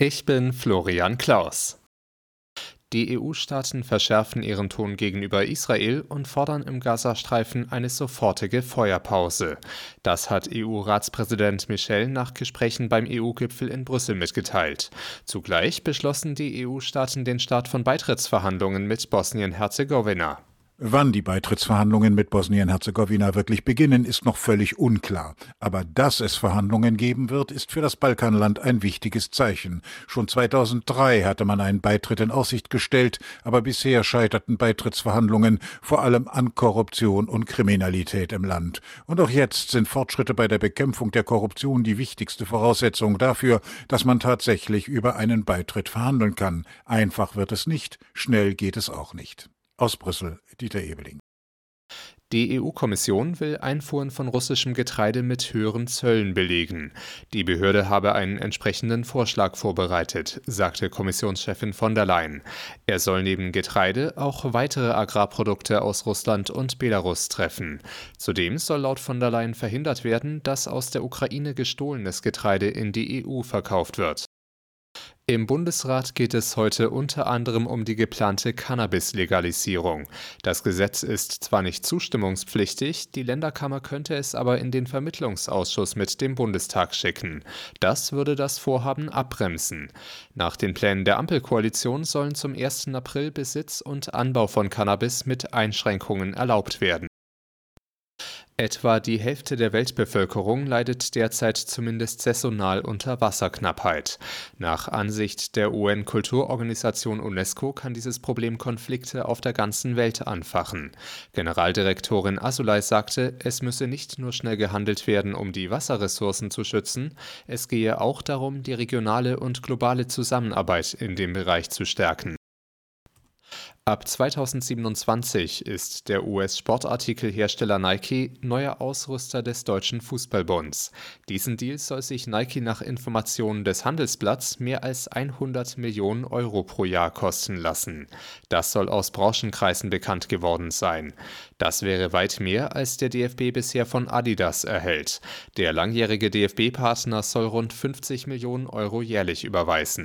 Ich bin Florian Klaus. Die EU-Staaten verschärfen ihren Ton gegenüber Israel und fordern im Gazastreifen eine sofortige Feuerpause. Das hat EU-Ratspräsident Michel nach Gesprächen beim EU-Gipfel in Brüssel mitgeteilt. Zugleich beschlossen die EU-Staaten den Start von Beitrittsverhandlungen mit Bosnien-Herzegowina. Wann die Beitrittsverhandlungen mit Bosnien-Herzegowina wirklich beginnen, ist noch völlig unklar. Aber dass es Verhandlungen geben wird, ist für das Balkanland ein wichtiges Zeichen. Schon 2003 hatte man einen Beitritt in Aussicht gestellt, aber bisher scheiterten Beitrittsverhandlungen vor allem an Korruption und Kriminalität im Land. Und auch jetzt sind Fortschritte bei der Bekämpfung der Korruption die wichtigste Voraussetzung dafür, dass man tatsächlich über einen Beitritt verhandeln kann. Einfach wird es nicht, schnell geht es auch nicht. Aus Brüssel, Dieter Ebeling. Die EU-Kommission will Einfuhren von russischem Getreide mit höheren Zöllen belegen. Die Behörde habe einen entsprechenden Vorschlag vorbereitet, sagte Kommissionschefin von der Leyen. Er soll neben Getreide auch weitere Agrarprodukte aus Russland und Belarus treffen. Zudem soll laut von der Leyen verhindert werden, dass aus der Ukraine gestohlenes Getreide in die EU verkauft wird. Im Bundesrat geht es heute unter anderem um die geplante Cannabis-Legalisierung. Das Gesetz ist zwar nicht zustimmungspflichtig, die Länderkammer könnte es aber in den Vermittlungsausschuss mit dem Bundestag schicken. Das würde das Vorhaben abbremsen. Nach den Plänen der Ampelkoalition sollen zum 1. April Besitz und Anbau von Cannabis mit Einschränkungen erlaubt werden. Etwa die Hälfte der Weltbevölkerung leidet derzeit zumindest saisonal unter Wasserknappheit. Nach Ansicht der UN-Kulturorganisation UNESCO kann dieses Problem Konflikte auf der ganzen Welt anfachen. Generaldirektorin Azoulay sagte, es müsse nicht nur schnell gehandelt werden, um die Wasserressourcen zu schützen, es gehe auch darum, die regionale und globale Zusammenarbeit in dem Bereich zu stärken. Ab 2027 ist der US-Sportartikelhersteller Nike neuer Ausrüster des Deutschen Fußballbunds. Diesen Deal soll sich Nike nach Informationen des Handelsblatts mehr als 100 Millionen Euro pro Jahr kosten lassen. Das soll aus Branchenkreisen bekannt geworden sein. Das wäre weit mehr, als der DFB bisher von Adidas erhält. Der langjährige DFB-Partner soll rund 50 Millionen Euro jährlich überweisen.